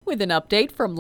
With an update from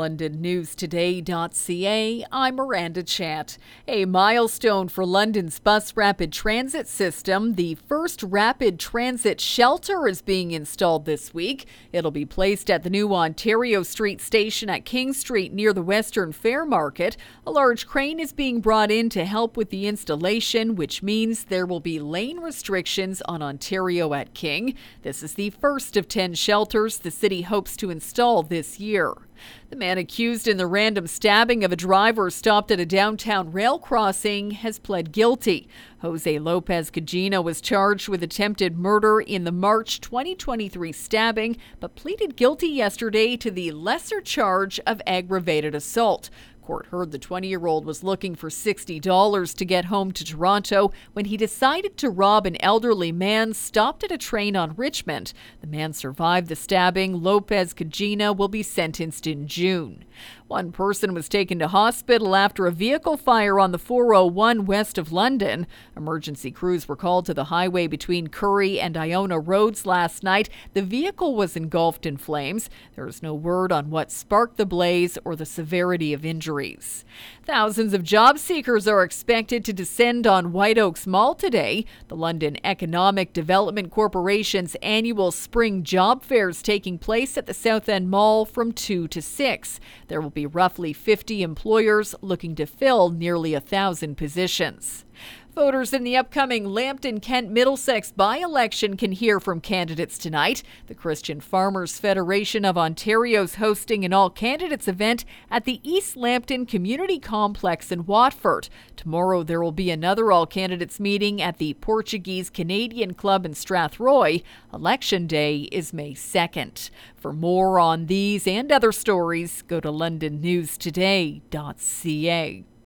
LondonNewsToday.ca, I'm Miranda Chat. A milestone for London's bus rapid transit system. The first rapid transit shelter is being installed this week. It'll be placed at the new Ontario Street station at King Street near the Western Fair Market. A large crane is being brought in to help with the installation, which means there will be lane restrictions on Ontario at King. This is the first of 10 shelters the city hopes to install this year. The man accused in the random stabbing of a driver stopped at a downtown rail crossing has pled guilty. Jose Lopez Cagina was charged with attempted murder in the March 2023 stabbing, but pleaded guilty yesterday to the lesser charge of aggravated assault. Court heard the 20-year-old was looking for $60 to get home to Toronto when he decided to rob an elderly man stopped at a train on Richmond. The man survived the stabbing. Lopez Cagina will be sentenced in June. One person was taken to hospital after a vehicle fire on the 401 west of London. Emergency crews were called to the highway between Currie and Iona Roads last night. The vehicle was engulfed in flames. There is no word on what sparked the blaze or the severity of injuries. Thousands of job seekers are expected to descend on White Oaks Mall today. The London Economic Development Corporation's annual spring job fair is taking place at the South End Mall from 2 to 6. There will be roughly 50 employers looking to fill nearly 1,000 positions. Voters in the upcoming Lambton-Kent Middlesex by-election can hear from candidates tonight. The Christian Farmers Federation of Ontario is hosting an all-candidates event at the East Lambton Community Complex in Watford. Tomorrow there will be another all-candidates meeting at the Portuguese Canadian Club in Strathroy. Election Day is May 2nd. For more on these and other stories, go to LondonNewsToday.ca.